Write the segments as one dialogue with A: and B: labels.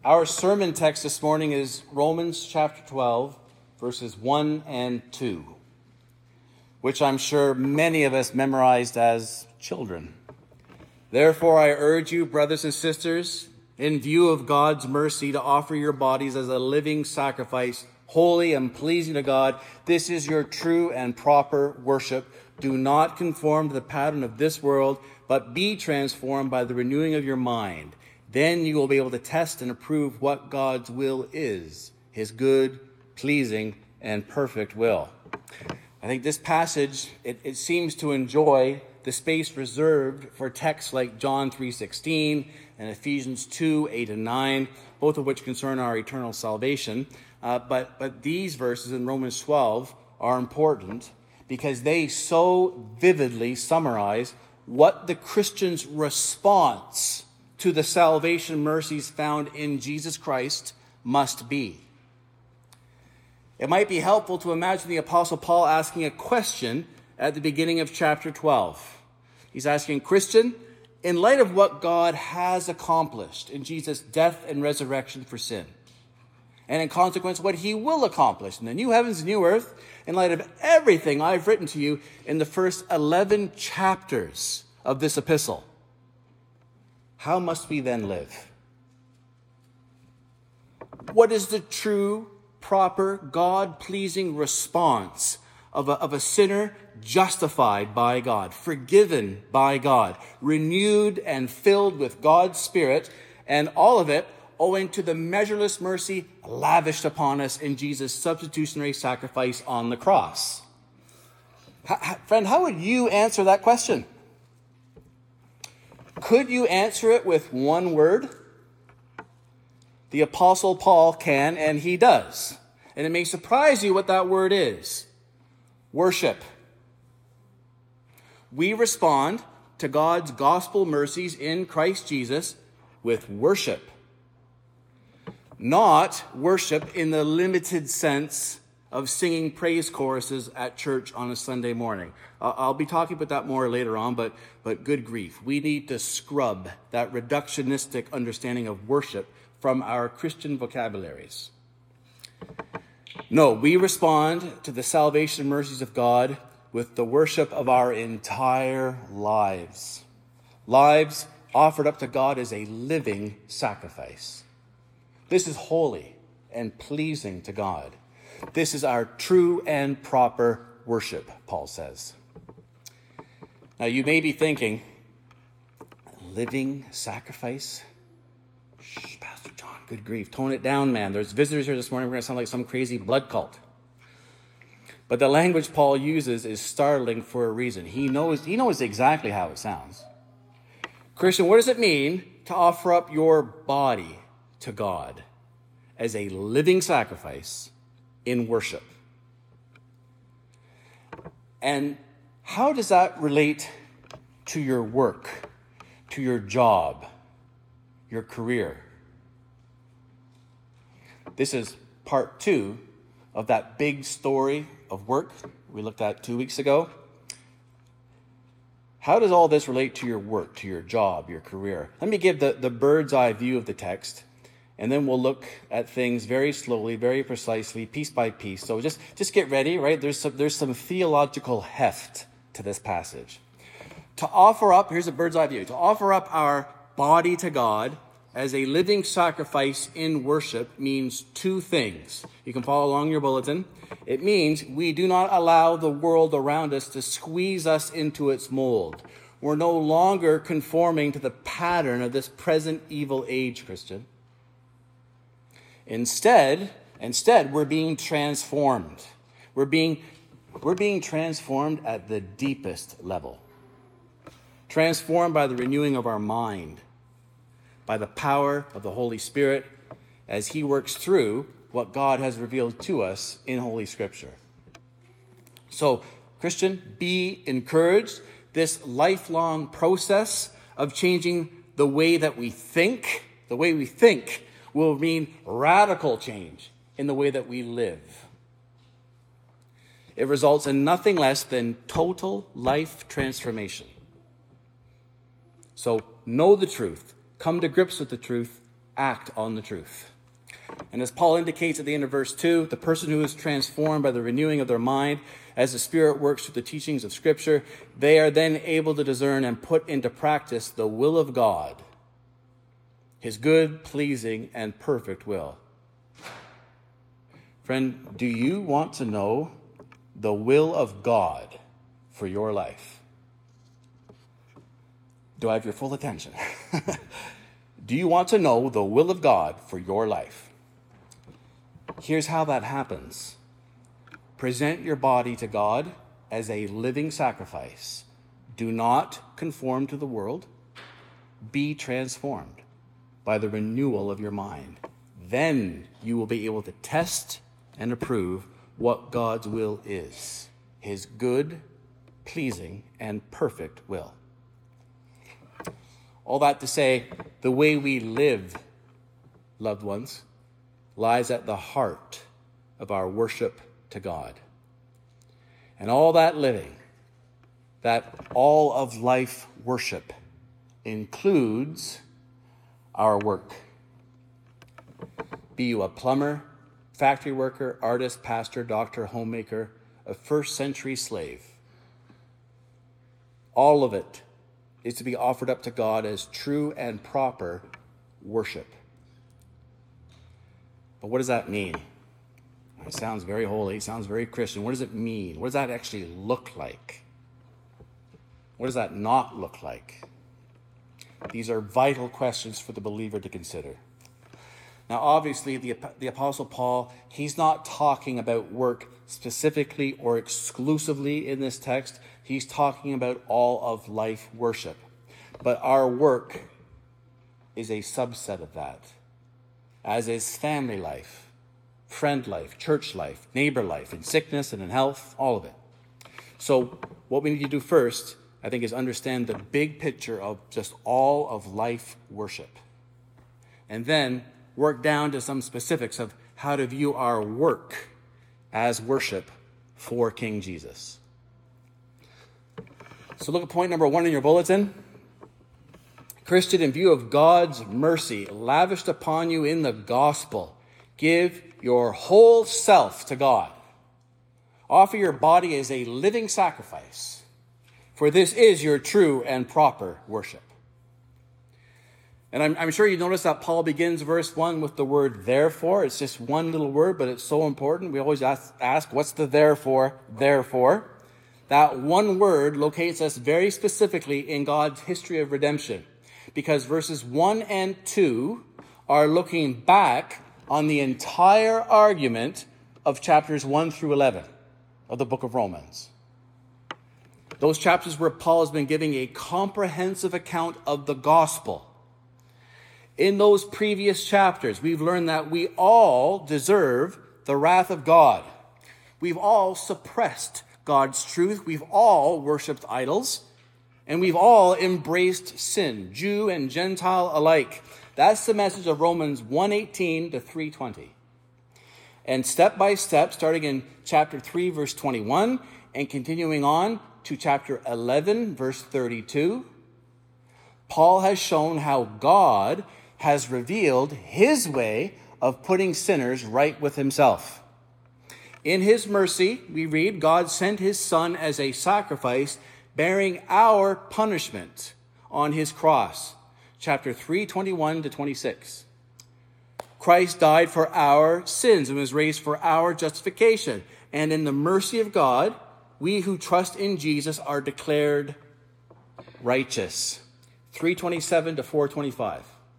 A: Our sermon text this morning is Romans chapter 12, verses 1 and 2, which I'm sure many of us memorized as children. Therefore, I urge you, brothers and sisters, in view of God's mercy, to offer your bodies as a living sacrifice, holy and pleasing to God. This is your true and proper worship. Do not conform to the pattern of this world, but be transformed by the renewing of your mind. Then you will be able to test and approve what God's will is, his good, pleasing, and perfect will. I think this passage, it seems to enjoy the space reserved for texts like John 3:16 and Ephesians 2:8 and 9, both of which concern our eternal salvation. But these verses in Romans 12 are important because they so vividly summarize what the Christian's response to the salvation mercies found in Jesus Christ must be. It might be helpful to imagine the Apostle Paul asking a question at the beginning of chapter 12. He's asking, Christian, in light of what God has accomplished in Jesus' death and resurrection for sin, and in consequence what he will accomplish in the new heavens and new earth, in light of everything I've written to you in the first 11 chapters of this epistle, how must we then live? What is the true, proper, God-pleasing response of a sinner justified by God, forgiven by God, renewed and filled with God's Spirit, and all of it owing to the measureless mercy lavished upon us in Jesus' substitutionary sacrifice on the cross? Friend, how would you answer that question? Could you answer it with one word? The Apostle Paul can, and he does. And it may surprise you what that word is. Worship. We respond to God's gospel mercies in Christ Jesus with worship. Not worship in the limited sense of singing praise choruses at church on a Sunday morning. I'll be talking about that more later on, but good grief. We need to scrub that reductionistic understanding of worship from our Christian vocabularies. No, we respond to the salvation mercies of God with the worship of our entire lives. Lives offered up to God as a living sacrifice. This is holy and pleasing to God. This is our true and proper worship, Paul says. Now, you may be thinking, living sacrifice? Shh, Pastor John, good grief. Tone it down, man. There's visitors here this morning. We're going to sound like some crazy blood cult. But the language Paul uses is startling for a reason. He knows exactly how it sounds. Christian, what does it mean to offer up your body to God as a living sacrifice in worship? And how does that relate to your work, to your job, your career? This is part 2 of that big story of work we looked at 2 weeks ago. How does all this relate to your work, to your job, your career? Let me give the bird's eye view of the text, and then we'll look at things very slowly, very precisely, piece by piece. So just get ready, right? There's some theological heft to this passage. To offer up, here's a bird's eye view, to offer up our body to God as a living sacrifice in worship means 2 things. You can follow along your bulletin. It means we do not allow the world around us to squeeze us into its mold. We're no longer conforming to the pattern of this present evil age, Christian. Instead, we're being transformed. We're being transformed at the deepest level. Transformed by the renewing of our mind, by the power of the Holy Spirit as he works through what God has revealed to us in Holy Scripture. So, Christian, be encouraged. This lifelong process of changing the way that we think, will mean radical change in the way that we live. It results in nothing less than total life transformation. So know the truth, come to grips with the truth, act on the truth. And as Paul indicates at the end of verse 2, the person who is transformed by the renewing of their mind as the Spirit works through the teachings of Scripture, they are then able to discern and put into practice the will of God, his good, pleasing, and perfect will. Friend, do you want to know the will of God for your life? Do I have your full attention? Do you want to know the will of God for your life? Here's how that happens. Present your body to God as a living sacrifice. Do not conform to the world. Be transformed by the renewal of your mind. Then you will be able to test and approve what God's will is, his good, pleasing, and perfect will. All that to say, the way we live, loved ones, lies at the heart of our worship to God. And all that living, that all of life worship, includes our work. Be you a plumber, factory worker, artist, pastor, doctor, homemaker, a first-century slave. All of it is to be offered up to God as true and proper worship. But what does that mean? It sounds very holy, it sounds very Christian. What does it mean? What does that actually look like? What does that not look like? These are vital questions for the believer to consider. Now, obviously, the Apostle Paul, he's not talking about work specifically or exclusively in this text. He's talking about all of life worship. But our work is a subset of that, as is family life, friend life, church life, neighbor life, in sickness and in health, all of it. So what we need to do first, I think, is understand the big picture of just all of life worship. And then work down to some specifics of how to view our work as worship for King Jesus. So look at point number 1 in your bulletin. Christian, in view of God's mercy lavished upon you in the gospel, give your whole self to God. Offer your body as a living sacrifice, for this is your true and proper worship. And I'm sure you notice that Paul begins verse 1 with the word therefore. It's just one little word, but it's so important. We always ask what's the therefore? Therefore. That one word locates us very specifically in God's history of redemption, because verses 1 and 2 are looking back on the entire argument of chapters 1 through 11 of the book of Romans. Those chapters where Paul has been giving a comprehensive account of the gospel. In those previous chapters, we've learned that we all deserve the wrath of God. We've all suppressed God's truth. We've all worshipped idols. And we've all embraced sin, Jew and Gentile alike. That's the message of Romans 1:18 to 3:20. And step by step, starting in chapter 3, verse 21, and continuing on to chapter 11, verse 32, Paul has shown how God has revealed his way of putting sinners right with himself. In his mercy, we read, God sent his Son as a sacrifice, bearing our punishment on his cross. Chapter 3, 21 to 26. Christ died for our sins and was raised for our justification. And in the mercy of God, we who trust in Jesus are declared righteous. 3:27 to 4:25.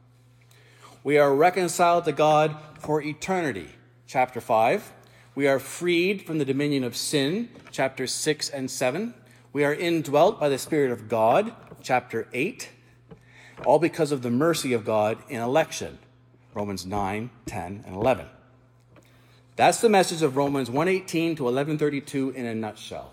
A: We are reconciled to God for eternity. Chapter 5. We are freed from the dominion of sin. Chapters 6 and 7. We are indwelt by the Spirit of God. Chapter 8. All because of the mercy of God in election. Romans 9, 10, and 11. That's the message of Romans 1:18 to 11:32 in a nutshell.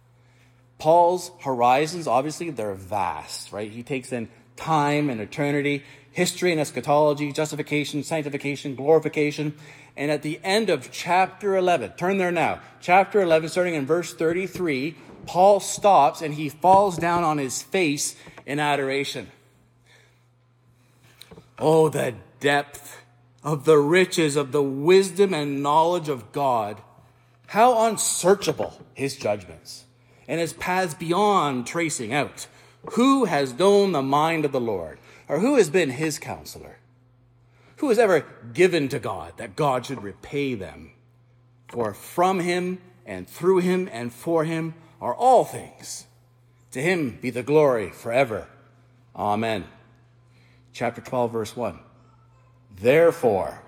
A: Paul's horizons, obviously, they're vast, right? He takes in time and eternity, history and eschatology, justification, sanctification, glorification. And at the end of chapter 11, turn there now, chapter 11, starting in verse 33, Paul stops and he falls down on his face in adoration. Oh, the depth of the riches of the wisdom and knowledge of God. How unsearchable his judgments and his paths beyond tracing out. Who has known the mind of the Lord? Or who has been his counselor? Who has ever given to God that God should repay them? For from him and through him and for him are all things. To him be the glory forever. Amen. Chapter 12, verse 1. Therefore,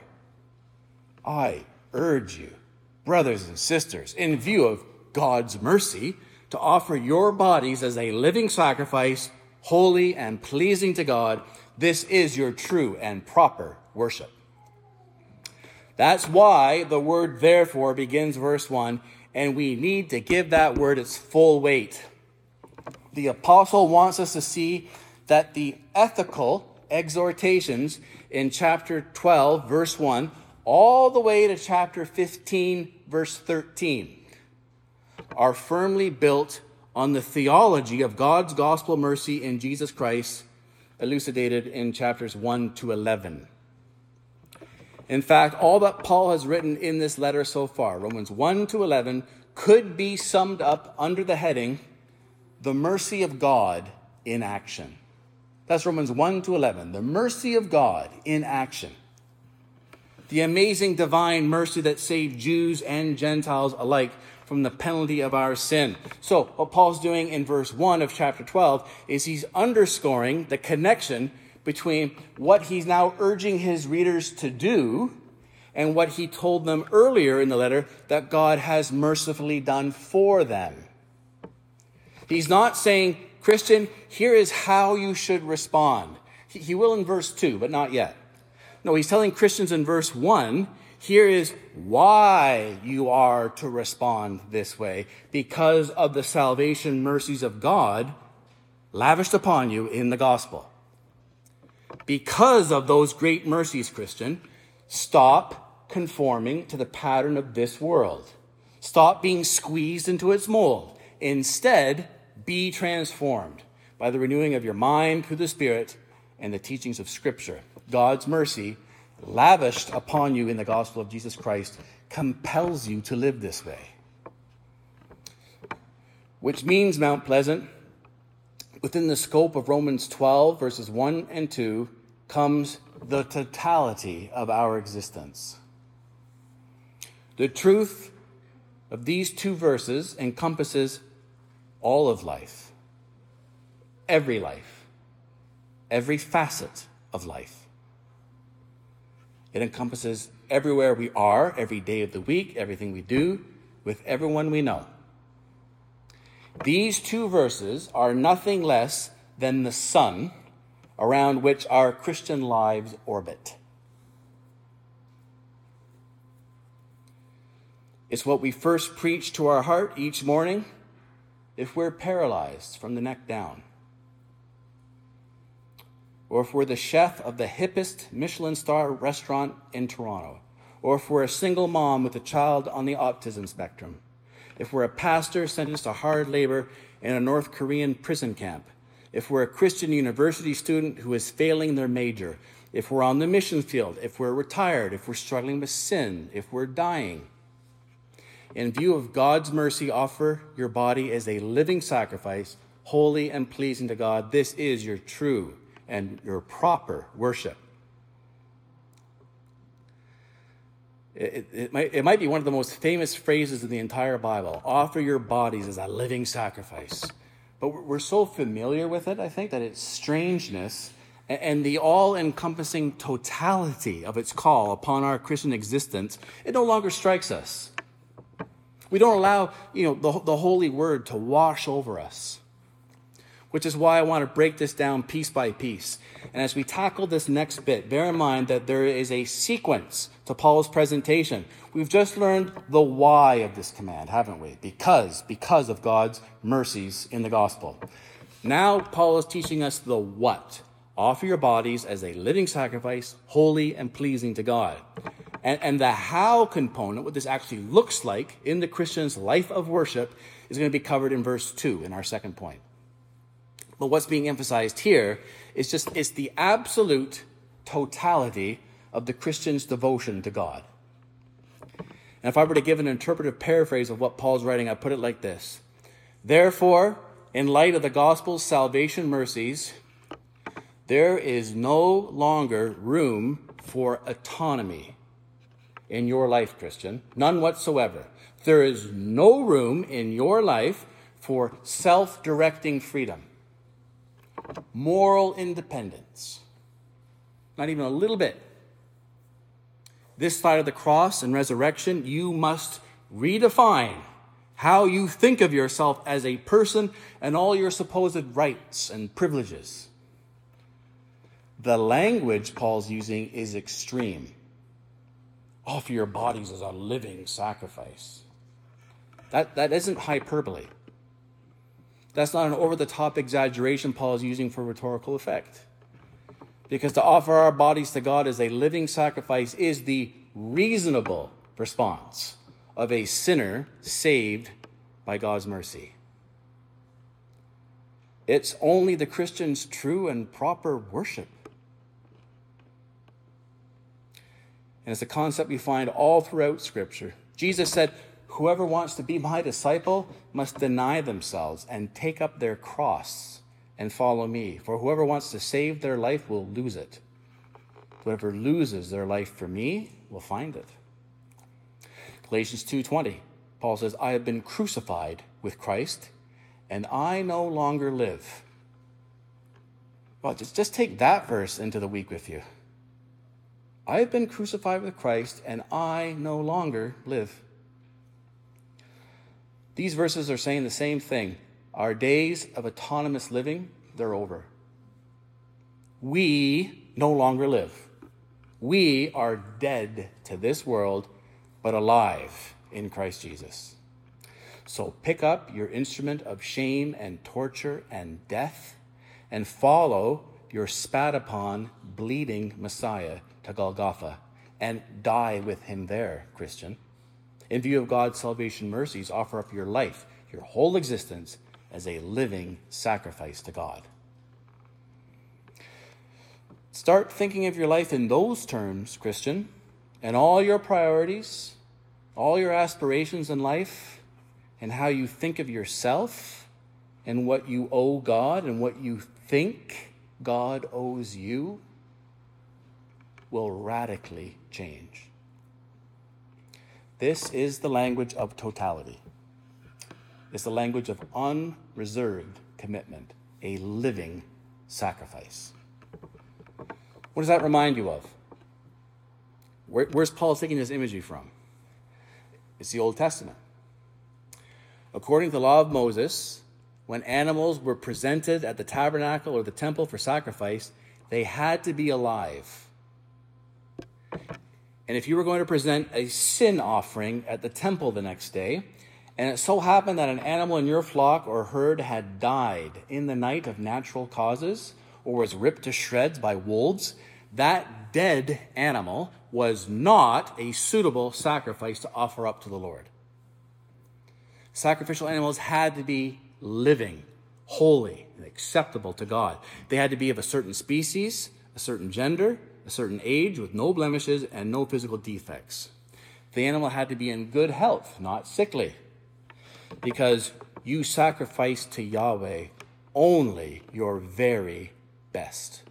A: I urge you, brothers and sisters, in view of God's mercy, to offer your bodies as a living sacrifice, holy and pleasing to God. This is your true and proper worship. That's why the word therefore begins verse 1, and we need to give that word its full weight. The apostle wants us to see that the ethical exhortations in chapter 12, verse 1, all the way to chapter 15, verse 13, are firmly built on the theology of God's gospel mercy in Jesus Christ, elucidated in chapters 1 to 11. In fact, all that Paul has written in this letter so far, Romans 1 to 11, could be summed up under the heading, the mercy of God in action. That's Romans 1 to 11, the mercy of God in action. The amazing divine mercy that saved Jews and Gentiles alike from the penalty of our sin. So what Paul's doing in verse 1 of chapter 12 is he's underscoring the connection between what he's now urging his readers to do and what he told them earlier in the letter that God has mercifully done for them. He's not saying, Christian, here is how you should respond. He will in verse 2, but not yet. No, he's telling Christians in verse 1, here is why you are to respond this way, because of the salvation mercies of God lavished upon you in the gospel. Because of those great mercies, Christian, stop conforming to the pattern of this world. Stop being squeezed into its mold. Instead, be transformed by the renewing of your mind through the Spirit and the teachings of Scripture. God's mercy, lavished upon you in the gospel of Jesus Christ, compels you to live this way. Which means, Mount Pleasant, within the scope of Romans 12, verses 1 and 2, comes the totality of our existence. The truth of these two verses encompasses all of life, every facet of life. It encompasses everywhere we are, every day of the week, everything we do, with everyone we know. These two verses are nothing less than the sun around which our Christian lives orbit. It's what we first preach to our heart each morning if we're paralyzed from the neck down, or if we're the chef of the hippest Michelin star restaurant in Toronto, or if we're a single mom with a child on the autism spectrum, if we're a pastor sentenced to hard labor in a North Korean prison camp, if we're a Christian university student who is failing their major, if we're on the mission field, if we're retired, if we're struggling with sin, if we're dying. In view of God's mercy, offer your body as a living sacrifice, holy and pleasing to God. This is your true and your proper worship. It might be one of the most famous phrases in the entire Bible. Offer your bodies as a living sacrifice. But we're so familiar with it, I think, that its strangeness and the all-encompassing totality of its call upon our Christian existence, it no longer strikes us. We don't allow, the holy word to wash over us, which is why I want to break this down piece by piece. And as we tackle this next bit, bear in mind that there is a sequence to Paul's presentation. We've just learned the why of this command, haven't we? Because of God's mercies in the gospel. Now Paul is teaching us the what. Offer your bodies as a living sacrifice, holy and pleasing to God. And the how component, what this actually looks like in the Christian's life of worship, is going to be covered in verse 2 in our second point. But what's being emphasized here is it's the absolute totality of the Christian's devotion to God. And if I were to give an interpretive paraphrase of what Paul's writing, I'd put it like this. Therefore, in light of the gospel's salvation mercies, there is no longer room for autonomy in your life, Christian. None whatsoever. There is no room in your life for self-directing freedom, moral independence. Not even a little bit. This side of the cross and resurrection, you must redefine how you think of yourself as a person and all your supposed rights and privileges. The language Paul's using is extreme. Offer your bodies as a living sacrifice. That isn't hyperbole. That's not an over-the-top exaggeration Paul is using for rhetorical effect. Because to offer our bodies to God as a living sacrifice is the reasonable response of a sinner saved by God's mercy. It's only the Christian's true and proper worship. And it's a concept we find all throughout Scripture. Jesus said, whoever wants to be my disciple must deny themselves and take up their cross and follow me. For whoever wants to save their life will lose it. Whoever loses their life for me will find it. Galatians 2:20, Paul says, I have been crucified with Christ, and I no longer live. Well, just take that verse into the week with you. I have been crucified with Christ, and I no longer live. These verses are saying the same thing. Our days of autonomous living, they're over. We no longer live. We are dead to this world, but alive in Christ Jesus. So pick up your instrument of shame and torture and death and follow your spat upon, bleeding Messiah to Golgotha and die with him there, Christian. In view of God's salvation mercies, offer up your life, your whole existence, as a living sacrifice to God. Start thinking of your life in those terms, Christian, and all your priorities, all your aspirations in life, and how you think of yourself, and what you owe God, and what you think God owes you, will radically change. This is the language of totality. It's the language of unreserved commitment, a living sacrifice. What does that remind you of? Where's Paul taking this imagery from? It's the Old Testament. According to the law of Moses, when animals were presented at the tabernacle or the temple for sacrifice, they had to be alive. And if you were going to present a sin offering at the temple the next day, and it so happened that an animal in your flock or herd had died in the night of natural causes or was ripped to shreds by wolves, that dead animal was not a suitable sacrifice to offer up to the Lord. Sacrificial animals had to be living, holy, and acceptable to God. They had to be of a certain species, a certain gender, a certain age, with no blemishes and no physical defects. The animal had to be in good health, not sickly, because you sacrifice to Yahweh only your very best.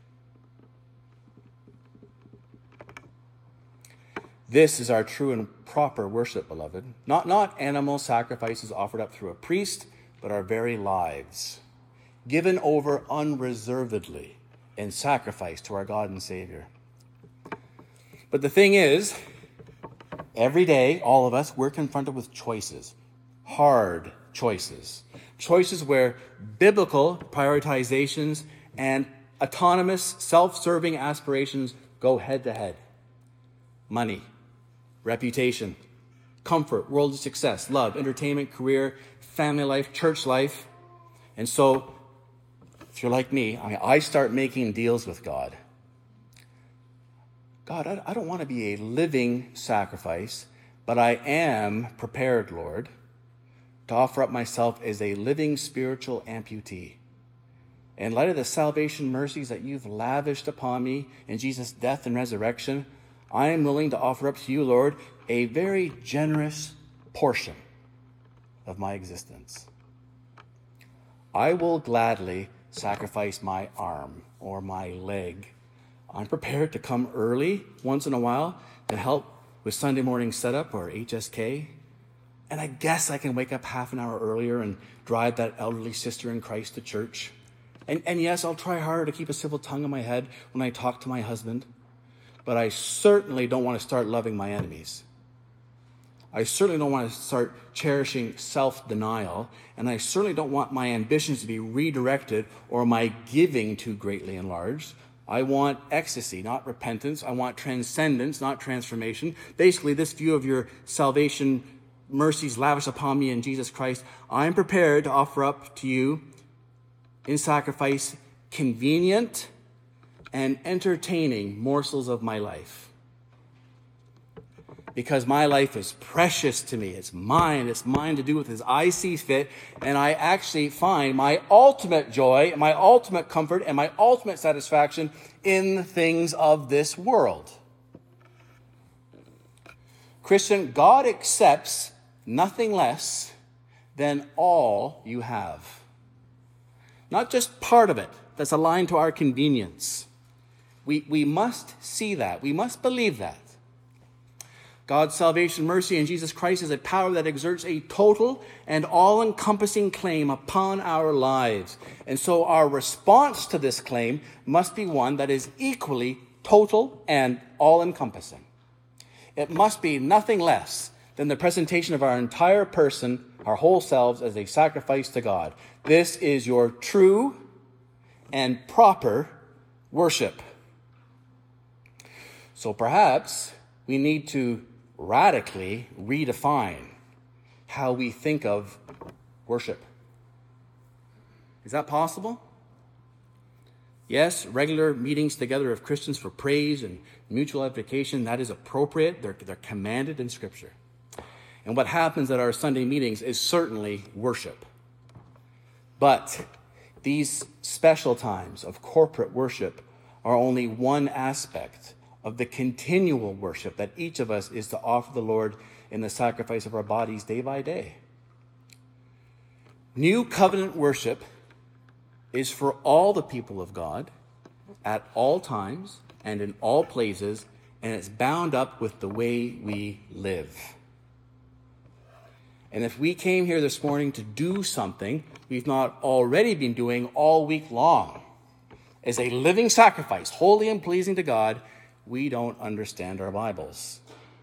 A: This is our true and proper worship, beloved. Not animal sacrifices offered up through a priest, but our very lives, given over unreservedly in sacrifice to our God and Savior. But the thing is, every day, all of us, we're confronted with choices, hard choices, choices where biblical prioritizations and autonomous, self-serving aspirations go head to head. Money, reputation, comfort, worldly success, love, entertainment, career, family life, church life. And so, if you're like me, I start making deals with God. God, I don't want to be a living sacrifice, but I am prepared, Lord, to offer up myself as a living spiritual amputee. in light of the salvation mercies that you've lavished upon me in Jesus' death and resurrection, I am willing to offer up to you, Lord, a very generous portion of my existence. I will gladly sacrifice my arm or my leg. I'm prepared to come early once in a while to help with Sunday morning setup or HSK. And I guess I can wake up half an hour earlier and drive that elderly sister in Christ to church. And yes, I'll try harder to keep a civil tongue in my head when I talk to my husband. But I certainly don't want to start loving my enemies. I certainly don't want to start cherishing self-denial. And I certainly don't want my ambitions to be redirected or my giving too greatly enlarged. I want ecstasy, not repentance. I want transcendence, not transformation. Basically, this view of your salvation mercies lavished upon me in Jesus Christ, I'm prepared to offer up to you in sacrifice convenient and entertaining morsels of my life. Because my life is precious to me. It's mine to do with as I see fit. And I actually find my ultimate joy, my ultimate comfort, and my ultimate satisfaction in the things of this world. Christian, God accepts nothing less than all you have. Not just part of it that's aligned to our convenience. We must see that. We must believe that. God's salvation mercy in Jesus Christ is a power that exerts a total and all-encompassing claim upon our lives. And so our response to this claim must be one that is equally total and all-encompassing. It must be nothing less than the presentation of our entire person, our whole selves, as a sacrifice to God. This is your true and proper worship. So perhaps we need to radically redefine how we think of worship. Is that possible? Yes, regular meetings together of Christians for praise and mutual edification, that is appropriate. They're commanded in Scripture. And what happens at our Sunday meetings is certainly worship. But these special times of corporate worship are only one aspect of the continual worship that each of us is to offer the Lord in the sacrifice of our bodies day by day. New covenant worship is for all the people of God at all times and in all places, and it's bound up with the way we live. And if we came here this morning to do something we've not already been doing all week long as a living sacrifice, holy and pleasing to God, we don't understand our Bibles.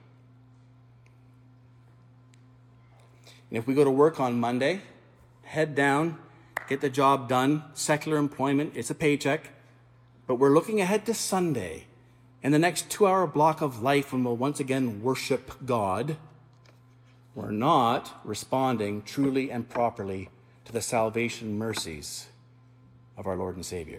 A: And if we go to work on Monday, head down, get the job done, secular employment, it's a paycheck, but we're looking ahead to Sunday and the next 2-hour block of life when we'll once again worship God, we're not responding truly and properly to the salvation mercies of our Lord and Savior.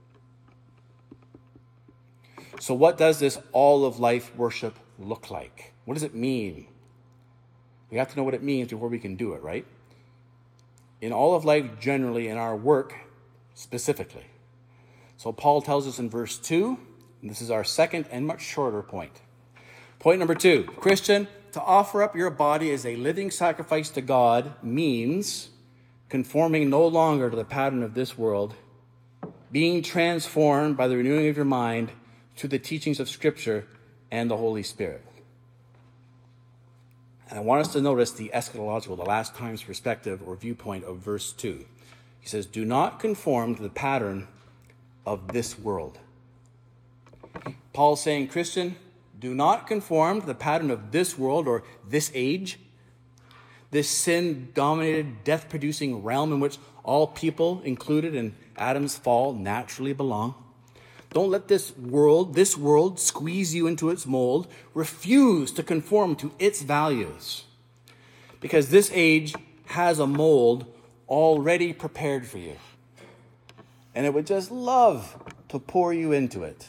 A: So what does this all of life worship look like? What does it mean? We have to know what it means before we can do it, right? In all of life generally, in our work specifically. So Paul tells us in verse 2, and this is our second and much shorter point. Point number 2, Christian, to offer up your body as a living sacrifice to God means conforming no longer to the pattern of this world, being transformed by the renewing of your mind to the teachings of Scripture and the Holy Spirit. And I want us to notice the eschatological, the last times perspective or viewpoint of verse 2. He says, do not conform to the pattern of this world. Paul's saying, Christian, do not conform to the pattern of this world or this age, this sin-dominated, death-producing realm in which all people, included in Adam's fall, naturally belong. Don't let this world squeeze you into its mold. Refuse to conform to its values. Because this age has a mold already prepared for you. And it would just love to pour you into it.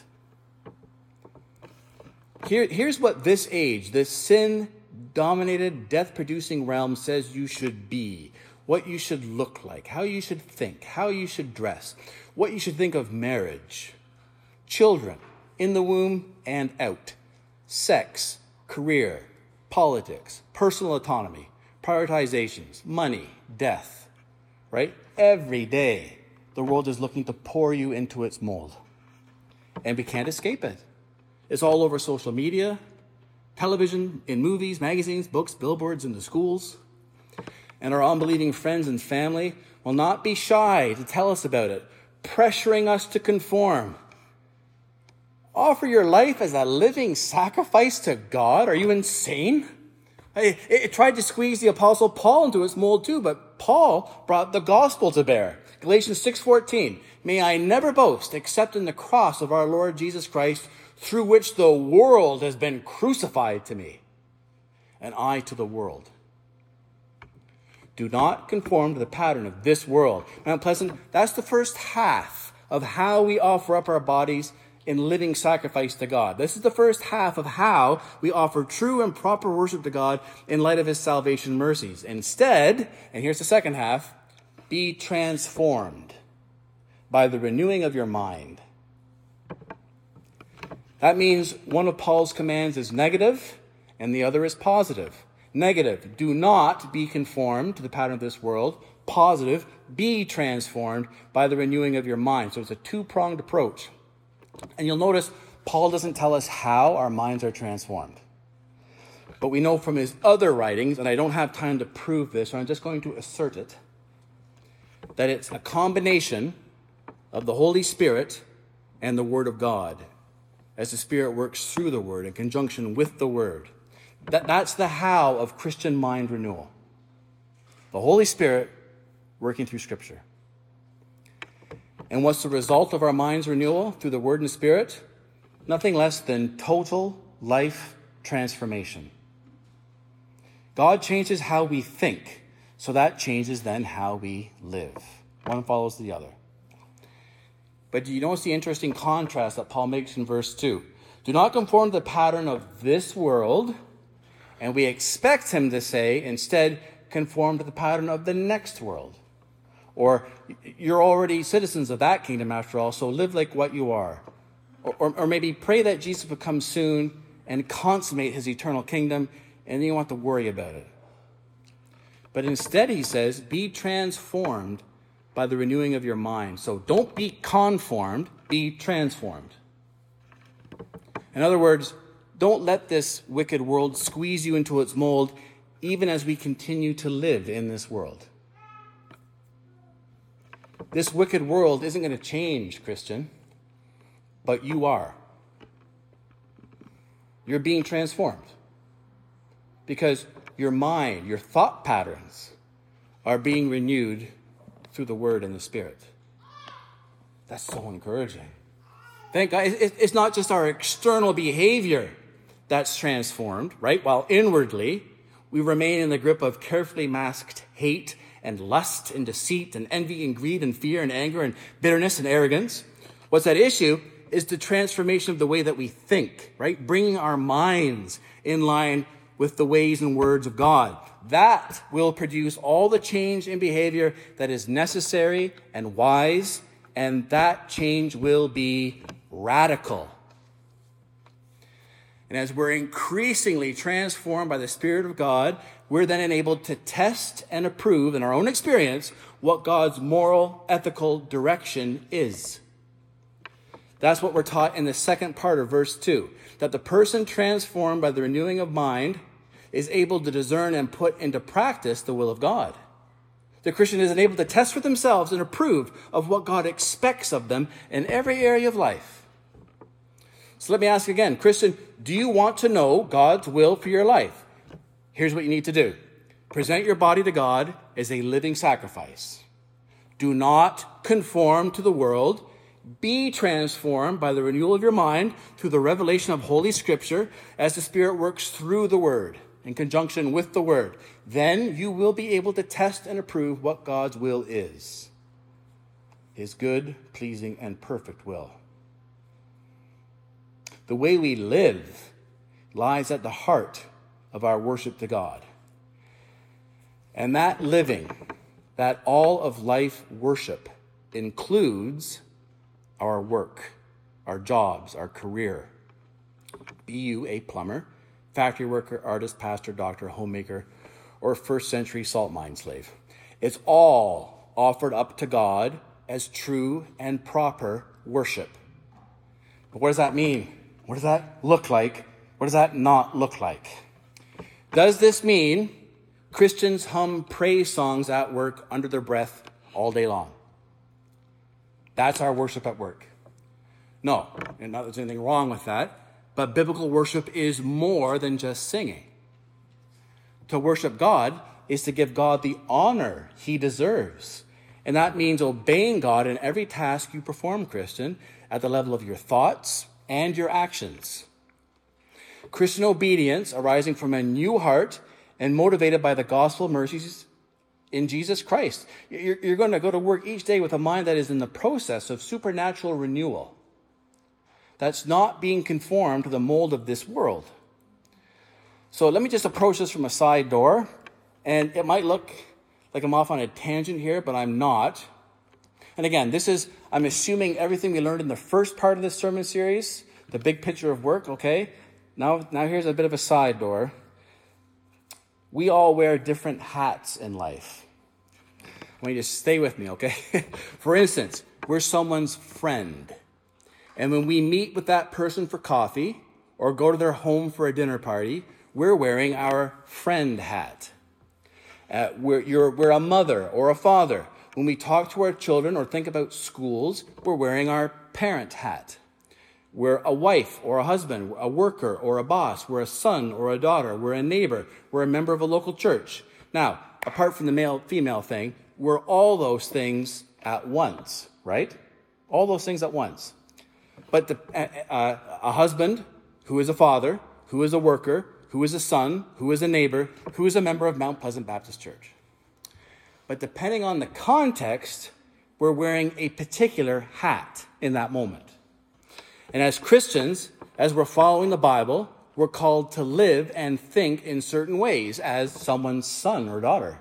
A: Here's what this age, this sin-dominated, death-producing realm says you should be. what you should look like, how you should think, how you should dress, what you should think of marriage, children, in the womb and out, sex, career, politics, personal autonomy, prioritizations, money, death, right? Every day, the world is looking to pour you into its mold. And we can't escape it. It's all over social media, television, in movies, magazines, books, billboards, in the schools. And our unbelieving friends and family will not be shy to tell us about it, pressuring us to conform. Offer your life as a living sacrifice to God? Are you insane? It tried to squeeze the Apostle Paul into its mold too, but Paul brought the gospel to bear. Galatians 6:14, may I never boast except in the cross of our Lord Jesus Christ, through which the world has been crucified to me, and I to the world. Do not conform to the pattern of this world. Mount Pleasant, that's the first half of how we offer up our bodies in living sacrifice to God. This is the first half of how we offer true and proper worship to God in light of his salvation mercies. Instead, and here's the second half, be transformed by the renewing of your mind. That means one of Paul's commands is negative and the other is positive. Negative, do not be conformed to the pattern of this world. Positive, be transformed by the renewing of your mind. So it's a two-pronged approach. And you'll notice Paul doesn't tell us how our minds are transformed. But we know from his other writings, and I don't have time to prove this, so I'm just going to assert it, that it's a combination of the Holy Spirit and the Word of God, as the Spirit works through the Word in conjunction with the Word. That's the how of Christian mind renewal. The Holy Spirit working through Scripture. And what's the result of our mind's renewal through the Word and Spirit? Nothing less than total life transformation. God changes how we think, so that changes then how we live. One follows the other. But do you notice the interesting contrast that Paul makes in verse 2? Do not conform to the pattern of this world, and we expect him to say, instead, conform to the pattern of the next world. Or, you're already citizens of that kingdom after all, so live like what you are. Or maybe pray that Jesus would come soon and consummate his eternal kingdom, and you don't have to worry about it. But instead, he says, be transformed by the renewing of your mind. So don't be conformed, be transformed. In other words, don't let this wicked world squeeze you into its mold, even as we continue to live in this world. This wicked world isn't going to change, Christian, but you are. You're being transformed because your mind, your thought patterns are being renewed through the Word and the Spirit. That's so encouraging. Thank God. It's not just our external behavior that's transformed, right? While inwardly, we remain in the grip of carefully masked hate and lust and deceit and envy and greed and fear and anger and bitterness and arrogance. What's at issue is the transformation of the way that we think, right? Bringing our minds in line with the ways and words of God. That will produce all the change in behavior that is necessary and wise, and that change will be radical. And as we're increasingly transformed by the Spirit of God, we're then enabled to test and approve in our own experience what God's moral, ethical direction is. That's what we're taught in the second part of verse 2, that the person transformed by the renewing of mind is able to discern and put into practice the will of God. The Christian is enabled to test for themselves and approve of what God expects of them in every area of life. So let me ask again, Christian, do you want to know God's will for your life? Here's what you need to do. Present your body to God as a living sacrifice. Do not conform to the world. Be transformed by the renewal of your mind through the revelation of Holy Scripture as the Spirit works through the Word in conjunction with the Word. Then you will be able to test and approve what God's will is. His good, pleasing, and perfect will. The way we live lies at the heart of our worship to God. And that living that all of life worship includes our work, our jobs, our career. Be you a plumber, factory worker, artist, pastor, doctor, homemaker, or first century salt mine slave. It's all offered up to God as true and proper worship. But what does that mean? What does that look like? What does that not look like? Does this mean Christians hum praise songs at work under their breath all day long? That's our worship at work. No, and not that there's anything wrong with that, but biblical worship is more than just singing. To worship God is to give God the honor he deserves. And that means obeying God in every task you perform, Christian, at the level of your thoughts and your actions. Christian obedience arising from a new heart and motivated by the gospel mercies in Jesus Christ. You're going to go to work each day with a mind that is in the process of supernatural renewal. That's not being conformed to the mold of this world. So let me just approach this from a side door. And it might look like I'm off on a tangent here, but I'm not. And again, I'm assuming everything we learned in the first part of this sermon series, the big picture of work, okay? Now here's a bit of a side door. We all wear different hats in life. I want you to stay with me, okay? For instance, we're someone's friend. And when we meet with that person for coffee or go to their home for a dinner party, we're wearing our friend hat. We're a mother or a father. When we talk to our children or think about schools, we're wearing our parent hat. We're a wife or a husband, a worker or a boss. We're a son or a daughter. We're a neighbor. We're a member of a local church. Now, apart from the male-female thing, we're all those things at once, right? All those things at once. But a husband who is a father, who is a worker, who is a son, who is a neighbor, who is a member of Mount Pleasant Baptist Church. But depending on the context, we're wearing a particular hat in that moment. And as Christians, as we're following the Bible, we're called to live and think in certain ways as someone's son or daughter.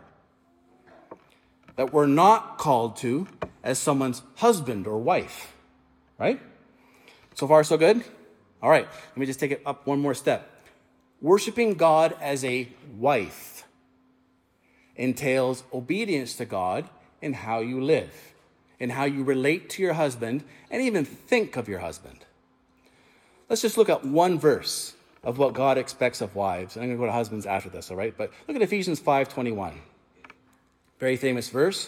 A: That we're not called to as someone's husband or wife. Right? So far, so good? All right, let me just take it up one more step. Worshiping God as a wife entails obedience to God in how you live, in how you relate to your husband, and even think of your husband. Let's just look at one verse of what God expects of wives. And I'm going to go to husbands after this, all right? But look at Ephesians 5:21. Very famous verse.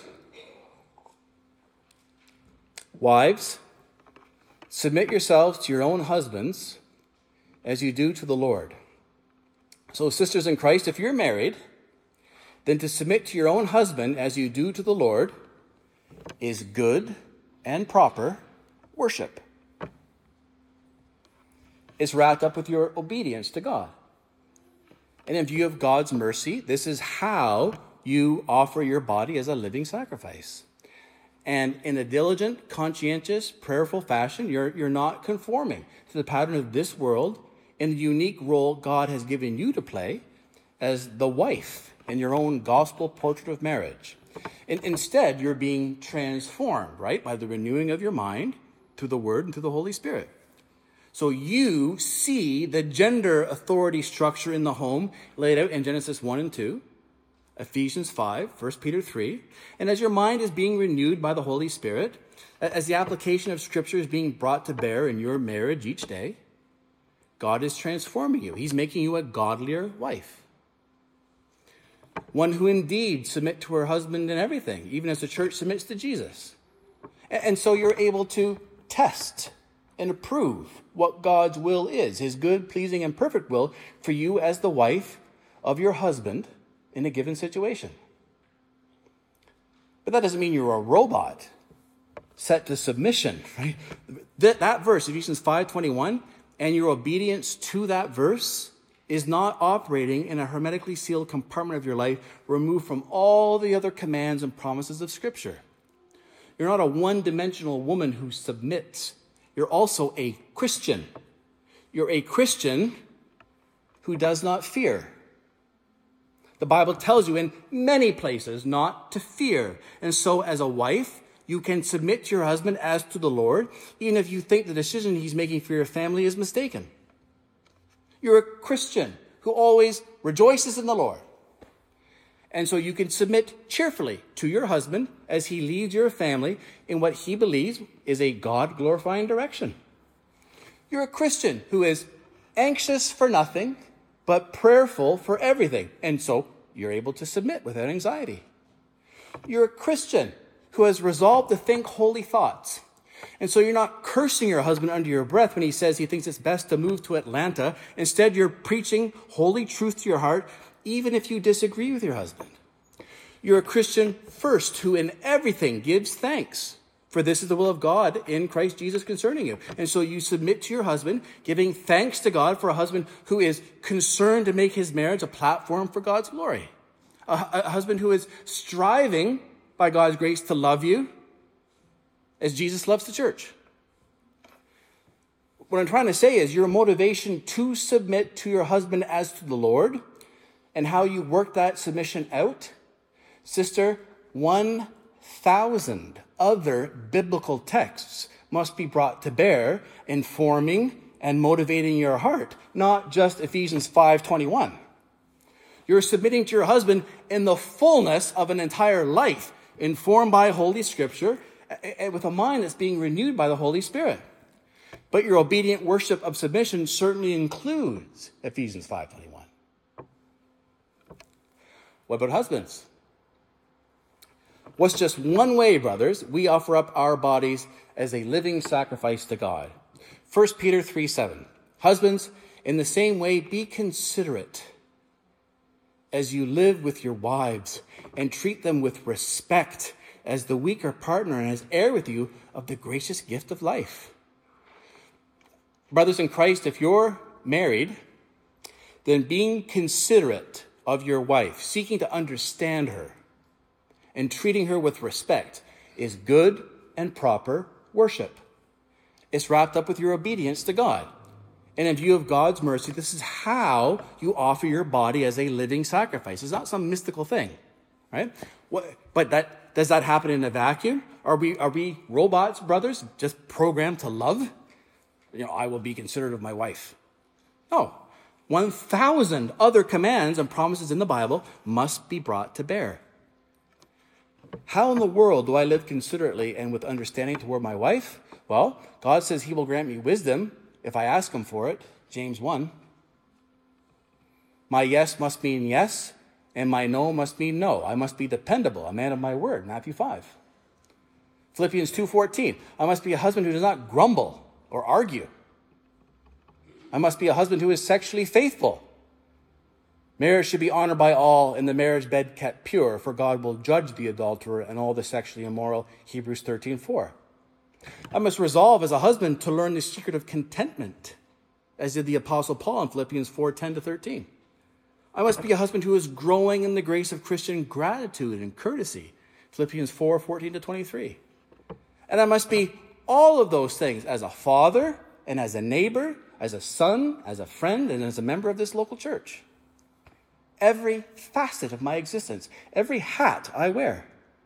A: Wives, submit yourselves to your own husbands as you do to the Lord. So, sisters in Christ, if you're married, then to submit to your own husband as you do to the Lord is good and proper worship. It's wrapped up with your obedience to God. And in view of God's mercy, this is how you offer your body as a living sacrifice. And in a diligent, conscientious, prayerful fashion, you're not conforming to the pattern of this world in the unique role God has given you to play as the wife in your own gospel portrait of marriage. Instead, you're being transformed, right, by the renewing of your mind through the Word and through the Holy Spirit. So you see the gender authority structure in the home laid out in Genesis 1 and 2, Ephesians 5, 1 Peter 3. And as your mind is being renewed by the Holy Spirit, as the application of Scripture is being brought to bear in your marriage each day, God is transforming you. He's making you a godlier wife. One who indeed submit to her husband in everything, even as the church submits to Jesus. And so you're able to test and approve what God's will is, his good, pleasing, and perfect will for you as the wife of your husband in a given situation. But that doesn't mean you're a robot set to submission, right? That verse, Ephesians 5:21, and your obedience to that verse is not operating in a hermetically sealed compartment of your life removed from all the other commands and promises of Scripture. You're not a one-dimensional woman who submits. You're also a Christian. You're a Christian who does not fear. The Bible tells you in many places not to fear. And so as a wife, you can submit to your husband as to the Lord, even if you think the decision he's making for your family is mistaken. You're a Christian who always rejoices in the Lord. And so you can submit cheerfully to your husband as he leads your family in what he believes is a God-glorifying direction. You're a Christian who is anxious for nothing, but prayerful for everything. And so you're able to submit without anxiety. You're a Christian who has resolved to think holy thoughts. And so you're not cursing your husband under your breath when he says he thinks it's best to move to Atlanta. Instead, you're preaching holy truth to your heart, even if you disagree with your husband. You're a Christian first who in everything gives thanks. For this is the will of God in Christ Jesus concerning you. And so you submit to your husband, giving thanks to God for a husband who is concerned to make his marriage a platform for God's glory. A husband who is striving by God's grace to love you as Jesus loves the church. What I'm trying to say is your motivation to submit to your husband as to the Lord and how you work that submission out. Sister, 1,000 other biblical texts must be brought to bear, informing and motivating your heart, not just Ephesians 5:21. You're submitting to your husband in the fullness of an entire life, informed by Holy Scripture, and with a mind that's being renewed by the Holy Spirit. But your obedient worship of submission certainly includes Ephesians 5:21. What about husbands? What's just one way, brothers, we offer up our bodies as a living sacrifice to God? 1 Peter 3:7. Husbands, in the same way, be considerate as you live with your wives and treat them with respect as the weaker partner and as heir with you of the gracious gift of life. Brothers in Christ, if you're married, then being considerate of your wife, seeking to understand her, and treating her with respect is good and proper worship. It's wrapped up with your obedience to God. And in view of God's mercy, this is how you offer your body as a living sacrifice. It's not some mystical thing, right? Does that happen in a vacuum? Are we robots, brothers, just programmed to love? I will be considerate of my wife. No. 1,000 other commands and promises in the Bible must be brought to bear. How in the world do I live considerately and with understanding toward my wife? Well, God says he will grant me wisdom if I ask him for it, James 1. My yes must mean yes, and my no must mean no. I must be dependable, a man of my word, Matthew 5. Philippians 2:14. I must be a husband who does not grumble or argue. I must be a husband who is sexually faithful. Marriage should be honored by all and the marriage bed kept pure, for God will judge the adulterer and all the sexually immoral, Hebrews 13:4. I must resolve as a husband to learn the secret of contentment, as did the Apostle Paul in Philippians 4:10-13. I must be a husband who is growing in the grace of Christian gratitude and courtesy, Philippians 4:14-23. And I must be all of those things as a father and as a neighbor, as a son, as a friend, and as a member of this local church. Every facet of my existence, every hat I wear.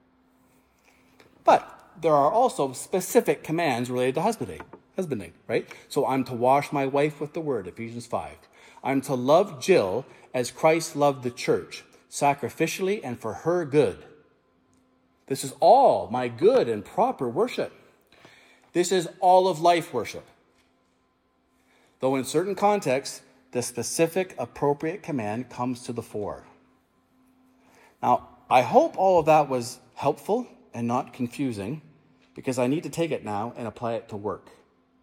A: But there are also specific commands related to husbanding, right? So I'm to wash my wife with the word, Ephesians 5. I'm to love Jill as Christ loved the church, sacrificially and for her good. This is all my good and proper worship. This is all of life worship. Though in certain contexts, the specific appropriate command comes to the fore. Now, I hope all of that was helpful and not confusing, because I need to take it now and apply it to work.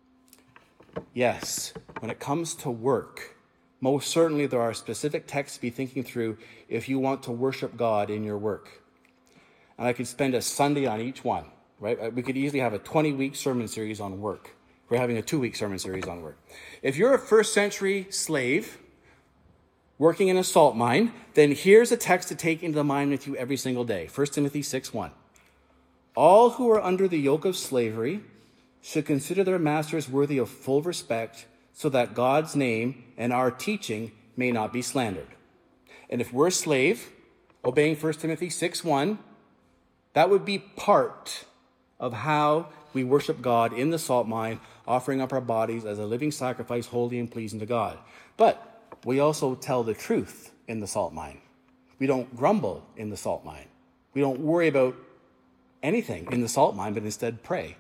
A: Yes, when it comes to work, most certainly there are specific texts to be thinking through if you want to worship God in your work. And I could spend a Sunday on each one, right? We could easily have a 20-week sermon series on work. We're having a 2-week sermon series on work. If you're a first century slave working in a salt mine, then here's a text to take into the mind with you every single day. 1 Timothy 6:1. All who are under the yoke of slavery should consider their masters worthy of full respect, so that God's name and our teaching may not be slandered. And if we're a slave, obeying 1 Timothy 6:1, that would be part of how we worship God in the salt mine, offering up our bodies as a living sacrifice, holy and pleasing to God. But we also tell the truth in the salt mine. We don't grumble in the salt mine. We don't worry about anything in the salt mine, but instead pray.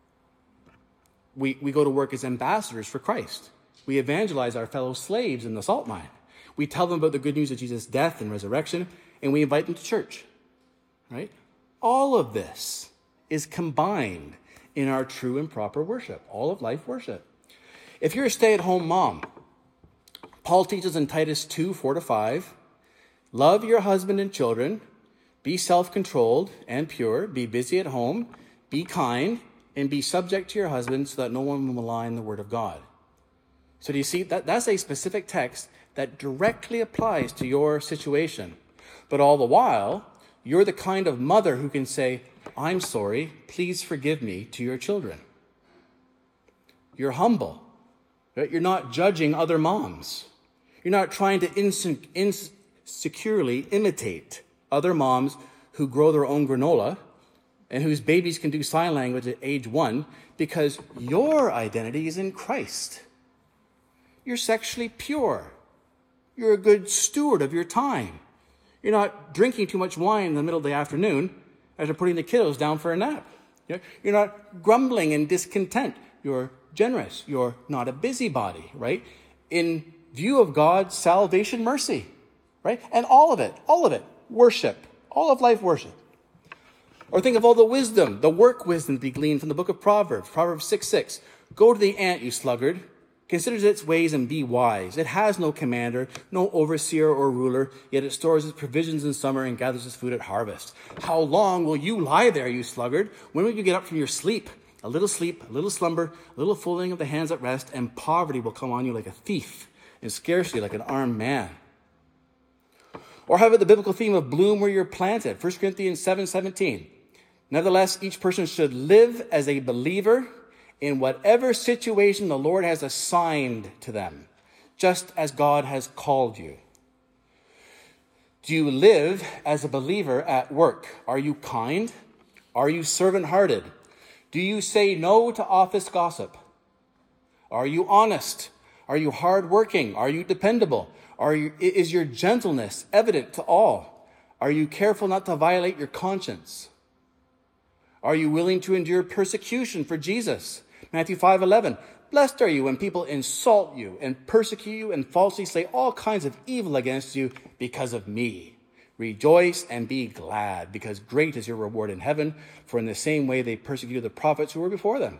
A: We go to work as ambassadors for Christ. We evangelize our fellow slaves in the salt mine. We tell them about the good news of Jesus' death and resurrection, and we invite them to church. Right? All of this is combined in our true and proper worship, all of life worship. If you're a stay-at-home mom, Paul teaches in Titus 2:4-5, love your husband and children, be self-controlled and pure, be busy at home, be kind, and be subject to your husband so that no one will malign the word of God. So do you see, that's a specific text that directly applies to your situation. But all the while, you're the kind of mother who can say, I'm sorry, please forgive me, to your children. You're humble. Right? You're not judging other moms. You're not trying to insecurely imitate other moms who grow their own granola and whose babies can do sign language at age 1, because your identity is in Christ. You're sexually pure. You're a good steward of your time. You're not drinking too much wine in the middle of the afternoon after putting the kiddos down for a nap. You're not grumbling and discontent. You're generous. You're not a busybody, right? In view of God's salvation mercy, right? And all of it, worship, all of life worship. Or think of all the wisdom, the work wisdom to be gleaned from the book of Proverbs, Proverbs 6:6. Go to the ant, you sluggard. Consider its ways and be wise. It has no commander, no overseer or ruler, yet it stores its provisions in summer and gathers its food at harvest. How long will you lie there, you sluggard? When will you get up from your sleep? A little slumber, a little folding of the hands at rest, and poverty will come on you like a thief, and scarcely like an armed man. Or how about the biblical theme of bloom where you're planted? 1 Corinthians 7:17. Nevertheless, each person should live as a believer in whatever situation the Lord has assigned to them, just as God has called you. Do you live as a believer at work? Are you kind? Are you servant-hearted? Do you say no to office gossip? Are you honest? Are you hardworking? Are you dependable? Is your gentleness evident to all? Are you careful not to violate your conscience? Are you willing to endure persecution for Jesus? Matthew 5:11. Blessed are you when people insult you and persecute you and falsely say all kinds of evil against you because of me. Rejoice and be glad, because great is your reward in heaven, for in the same way they persecuted the prophets who were before them.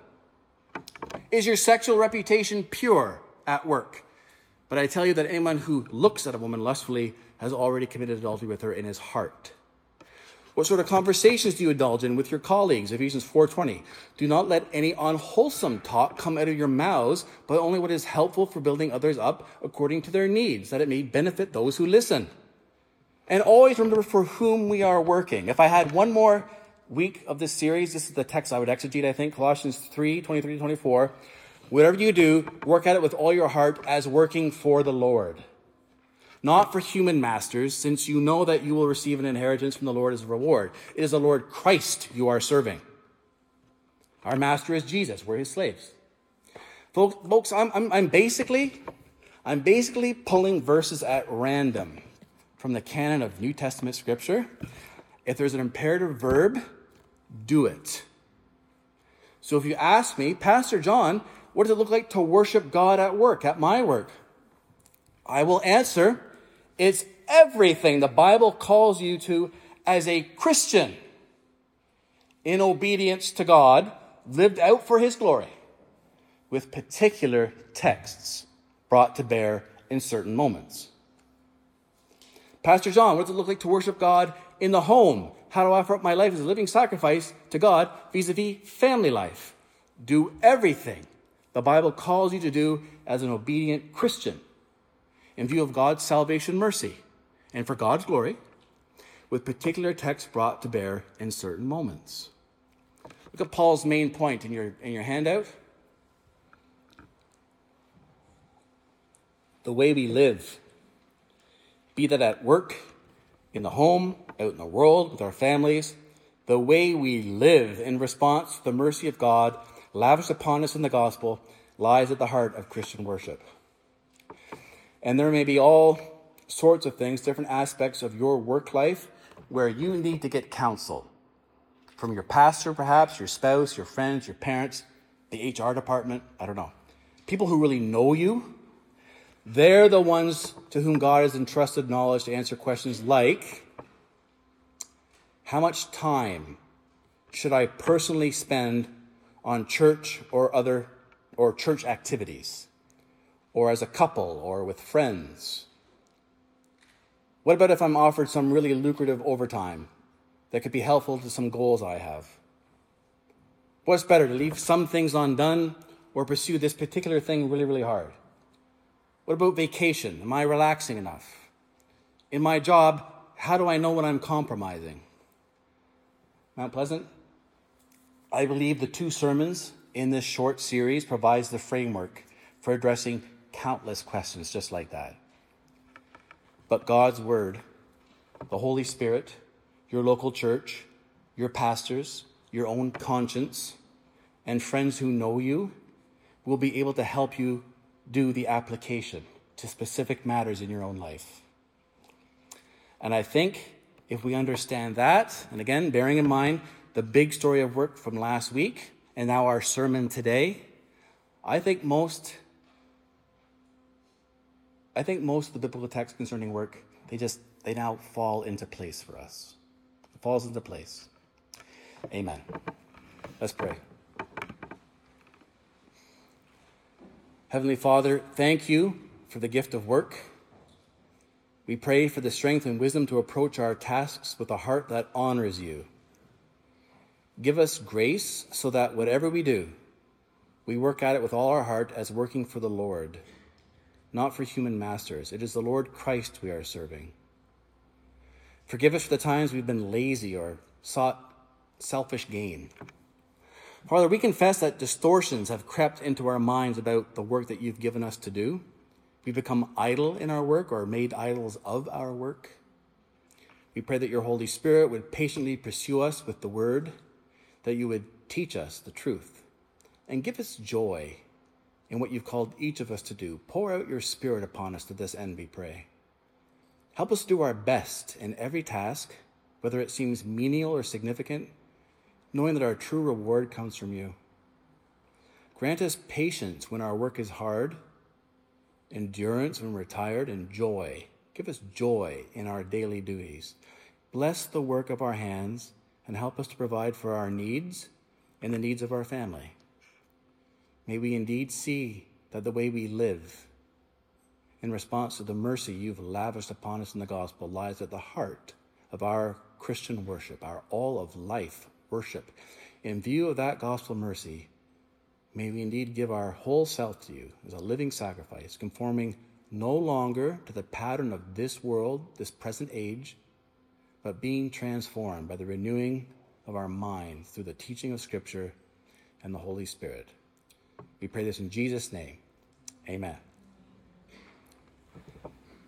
A: Is your sexual reputation pure at work? But I tell you that anyone who looks at a woman lustfully has already committed adultery with her in his heart. What sort of conversations do you indulge in with your colleagues? Ephesians 4:20. Do not let any unwholesome talk come out of your mouths, but only what is helpful for building others up according to their needs, that it may benefit those who listen. And always remember for whom we are working. If I had one more week of this series, this is the text I would exegete, I think, Colossians 3:23-24. Whatever you do, work at it with all your heart as working for the Lord, not for human masters, since you know that you will receive an inheritance from the Lord as a reward. It is the Lord Christ you are serving. Our master is Jesus. We're his slaves. Folks, I'm basically pulling verses at random from the canon of New Testament scripture. If there's an imperative verb, do it. So if you ask me, Pastor John, what does it look like to worship God at work, at my work? I will answer, it's everything the Bible calls you to as a Christian, in obedience to God, lived out for his glory, with particular texts brought to bear in certain moments. Pastor John, what does it look like to worship God in the home? How do I offer up my life as a living sacrifice to God vis-a-vis family life? Do everything the Bible calls you to do as an obedient Christian, in view of God's salvation mercy and for God's glory, with particular texts brought to bear in certain moments. Look at Paul's main point in your handout. The way we live Be that at work, in the home, out in the world, with our families, the way we live in response to the mercy of God lavished upon us in the gospel lies at the heart of Christian worship. And there may be all sorts of things, different aspects of your work life where you need to get counsel from your pastor, perhaps, your spouse, your friends, your parents, the HR department, I don't know. People who really know you, they're the ones to whom God has entrusted knowledge to answer questions like, how much time should I personally spend on church or church activities, or as a couple, or with friends? What about if I'm offered some really lucrative overtime that could be helpful to some goals I have? What's better, to leave some things undone or pursue this particular thing really, really hard? What about vacation? Am I relaxing enough? In my job, how do I know when I'm compromising? Mount Pleasant, I believe the 2 sermons in this short series provides the framework for addressing countless questions just like that. But God's Word, the Holy Spirit, your local church, your pastors, your own conscience, and friends who know you will be able to help you do the application to specific matters in your own life. And I think if we understand that, and again, bearing in mind the big story of work from last week and now our sermon today, I think most of the biblical texts concerning work, they now fall into place for us. It falls into place. Amen. Let's pray. Heavenly Father, thank you for the gift of work. We pray for the strength and wisdom to approach our tasks with a heart that honors you. Give us grace so that whatever we do, we work at it with all our heart as working for the Lord, not for human masters. It is the Lord Christ we are serving. Forgive us for the times we've been lazy or sought selfish gain. Father, we confess that distortions have crept into our minds about the work that you've given us to do. We've become idle in our work or made idols of our work. We pray that your Holy Spirit would patiently pursue us with the word, that you would teach us the truth, and give us joy in what you've called each of us to do. Pour out your Spirit upon us to this end, we pray. Help us do our best in every task, whether it seems menial or significant, knowing that our true reward comes from you. Grant us patience when our work is hard, endurance when we're tired, and joy. Give us joy in our daily duties. Bless the work of our hands and help us to provide for our needs and the needs of our family. May we indeed see that the way we live in response to the mercy you've lavished upon us in the gospel lies at the heart of our Christian worship, our all of life worship. In view of that gospel mercy, may we indeed give our whole self to you as a living sacrifice, conforming no longer to the pattern of this world, this present age, but being transformed by the renewing of our minds through the teaching of Scripture and the Holy Spirit. We pray this in Jesus' name. Amen.